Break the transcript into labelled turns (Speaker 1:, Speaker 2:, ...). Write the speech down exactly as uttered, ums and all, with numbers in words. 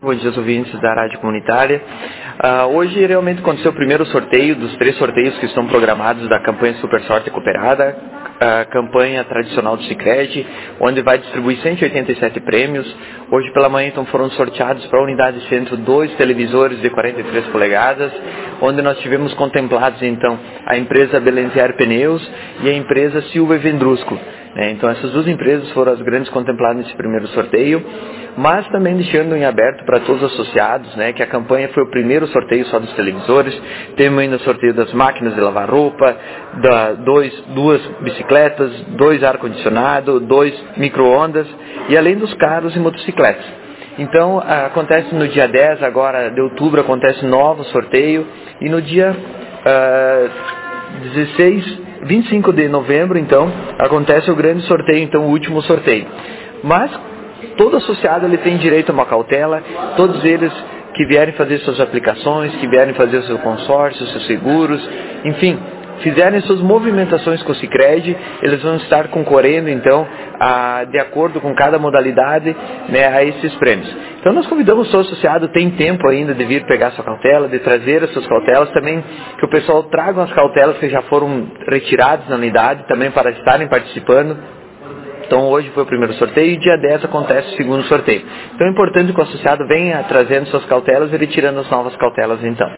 Speaker 1: Bom dia aos ouvintes da Rádio Comunitária. Uh, hoje realmente aconteceu o primeiro sorteio dos três sorteios que estão programados da campanha Super Sorte Cooperada, a campanha tradicional do Sicredi, onde vai distribuir cento e oitenta e sete prêmios. Hoje pela manhã então foram sorteados para a unidade centro dois televisores de quarenta e três polegadas, onde nós tivemos contemplados então a empresa Belenziar Pneus e a empresa Silva e Vendrusco. Né? Então essas duas empresas foram as grandes contempladas nesse primeiro sorteio, mas também deixando em aberto para todos os associados, né, que a campanha foi o primeiro sorteio só dos televisores. Temos ainda o sorteio das máquinas de lavar roupa, da, dois, duas bicicletas, dois ar-condicionado, dois micro-ondas e além dos carros e motocicletas. Então acontece no dia dez agora de outubro, acontece novo sorteio e no dia uh, dezesseis, vinte e cinco de novembro então acontece o grande sorteio, então o último sorteio. Mas todo associado ele tem direito a uma cautela, todos eles que vierem fazer suas aplicações, que vierem fazer o seu consórcio, seus seguros, enfim, fizerem suas movimentações com o Sicredi, eles vão estar concorrendo então a, de acordo com cada modalidade, né, a esses prêmios. Então nós convidamos o seu associado, tem tempo ainda de vir pegar sua cautela, de trazer as suas cautelas, também que o pessoal traga as cautelas que já foram retiradas na unidade, também para estarem participando. Então hoje foi o primeiro sorteio e dia dez acontece o segundo sorteio. Então é importante que o associado venha trazendo suas cautelas e retirando as novas cautelas então.